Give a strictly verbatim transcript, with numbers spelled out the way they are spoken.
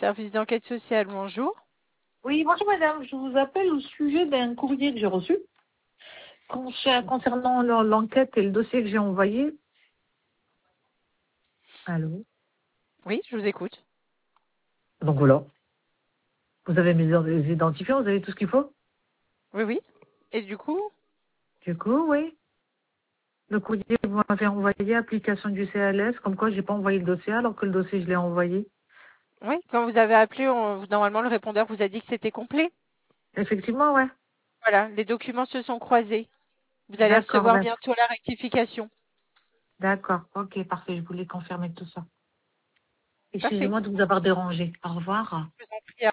Service d'enquête sociale, bonjour. Oui, bonjour madame, je vous appelle au sujet d'un courrier que j'ai reçu Concer- concernant l'en- l'enquête et le dossier que j'ai envoyé. Allô. Oui, je vous écoute. Donc voilà, vous avez mes mes identifiants, vous avez tout ce qu'il faut. Oui, oui. Et du coup, Du coup, oui. Le courrier que vous m'avez envoyé, application du C L S, comme quoi j'ai pas envoyé le dossier alors que le dossier je l'ai envoyé. oui, quand vous avez appelé, on- normalement le répondeur vous a dit que c'était complet. Effectivement, ouais. Voilà, les documents se sont croisés. Vous allez D'accord, recevoir d'ac- bientôt la rectification. d'accord. Ok, parfait, je voulais confirmer tout ça. Parfait. Excusez-moi de vous avoir dérangé. Au revoir. Je vous en prie.